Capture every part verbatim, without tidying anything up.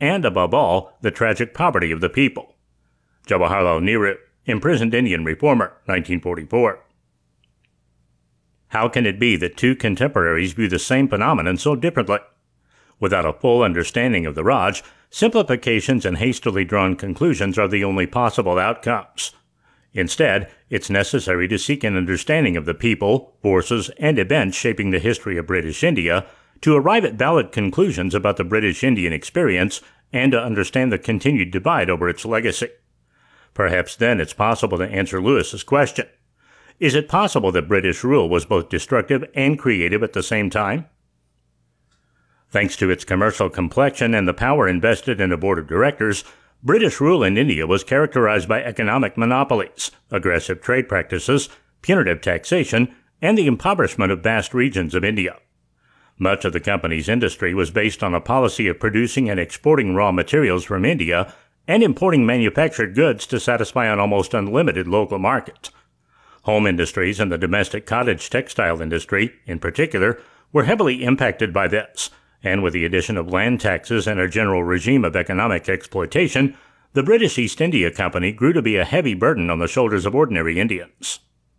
and, above all, the tragic poverty of the people. Jawaharlal Nehru, Imprisoned Indian Reformer, nineteen forty-four. How can it be that two contemporaries view the same phenomenon so differently? Without a full understanding of the Raj, simplifications and hastily drawn conclusions are the only possible outcomes. Instead, it's necessary to seek an understanding of the people, forces, and events shaping the history of British India to arrive at valid conclusions about the British Indian experience and to understand the continued divide over its legacy. Perhaps then it's possible to answer Lewis's question. Is it possible that British rule was both destructive and creative at the same time? Thanks to its commercial complexion and the power invested in a board of directors, British rule in India was characterized by economic monopolies, aggressive trade practices, punitive taxation, and the impoverishment of vast regions of India. Much of the company's industry was based on a policy of producing and exporting raw materials from India and importing manufactured goods to satisfy an almost unlimited local market. Home industries and the domestic cottage textile industry, in particular, were heavily impacted by this, and with the addition of land taxes and a general regime of economic exploitation, the British East India Company grew to be a heavy burden on the shoulders of ordinary Indians.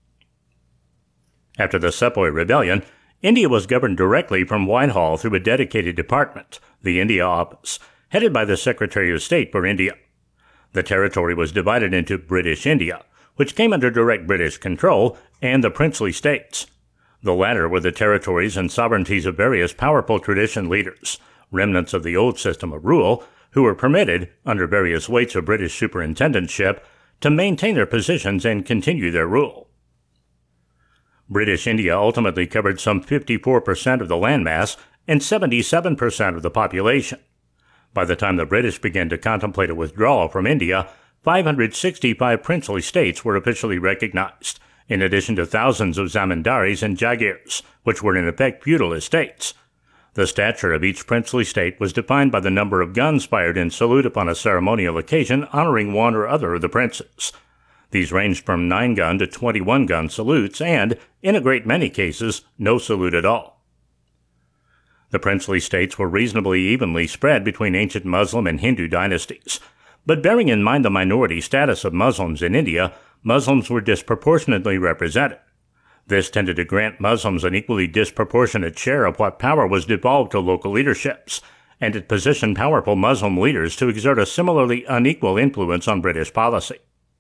After the Sepoy Rebellion, India was governed directly from Whitehall through a dedicated department, the India Office, headed by the Secretary of State for India. The territory was divided into British India, which came under direct British control, and the princely states. The latter were the territories and sovereignties of various powerful tradition leaders, remnants of the old system of rule, who were permitted, under various weights of British superintendentship, to maintain their positions and continue their rule. British India ultimately covered some fifty-four percent of the landmass and seventy-seven percent of the population. By the time the British began to contemplate a withdrawal from India, five hundred sixty-five princely states were officially recognized, in addition to thousands of zamindaris and jagirs, which were in effect feudal estates. The stature of each princely state was defined by the number of guns fired in salute upon a ceremonial occasion honoring one or other of the princes. These ranged from nine-gun to twenty-one-gun salutes and, in a great many cases, no salute at all. The princely states were reasonably evenly spread between ancient Muslim and Hindu dynasties, but bearing in mind the minority status of Muslims in India, Muslims were disproportionately represented. This tended to grant Muslims an equally disproportionate share of what power was devolved to local leaderships, and it positioned powerful Muslim leaders to exert a similarly unequal influence on British policy.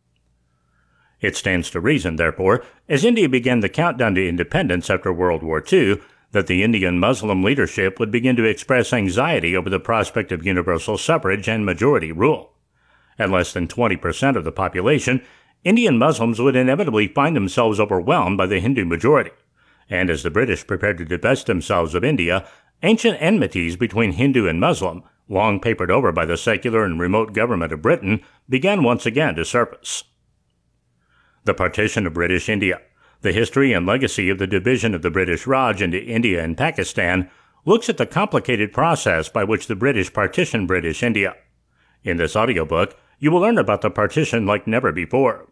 It stands to reason, therefore, as India began the countdown to independence after World War Two, that the Indian Muslim leadership would begin to express anxiety over the prospect of universal suffrage and majority rule. At less than twenty percent of the population, Indian Muslims would inevitably find themselves overwhelmed by the Hindu majority, and as the British prepared to divest themselves of India, ancient enmities between Hindu and Muslim, long papered over by the secular and remote government of Britain, began once again to surface. The partition of British India, the history and legacy of the division of the British Raj into India and Pakistan, looks at the complicated process by which the British partitioned British India. In this audiobook, you will learn about the partition like never before.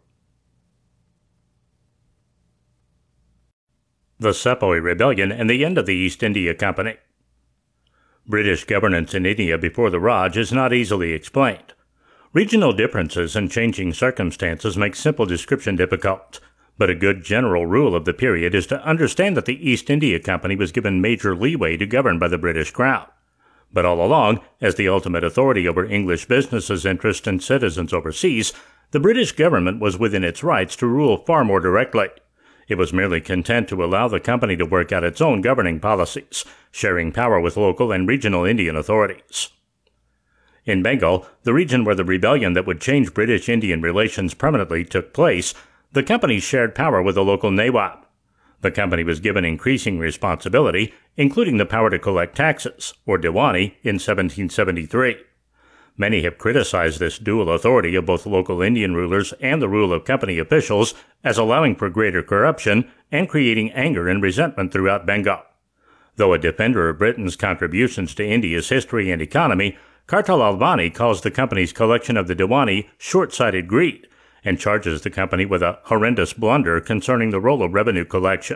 The Sepoy Rebellion and the end of the East India Company. British governance in India before the Raj is not easily explained. Regional differences and changing circumstances make simple description difficult, but a good general rule of the period is to understand that the East India Company was given major leeway to govern by the British Crown. But all along, as the ultimate authority over English businesses' interests and citizens overseas, the British government was within its rights to rule far more directly. It was merely content to allow the company to work out its own governing policies, sharing power with local and regional Indian authorities. In Bengal, the region where the rebellion that would change British-Indian relations permanently took place, the company shared power with the local Nawab. The company was given increasing responsibility, including the power to collect taxes, or Diwani, in seventeen seventy-three. Many have criticized this dual authority of both local Indian rulers and the rule of company officials as allowing for greater corruption and creating anger and resentment throughout Bengal. Though a defender of Britain's contributions to India's history and economy, Kartal Alvani calls the company's collection of the Diwani short-sighted greed and charges the company with a horrendous blunder concerning the role of revenue collection.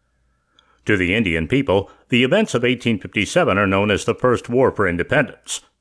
To the Indian people, the events of eighteen fifty-seven are known as the First War for Independence,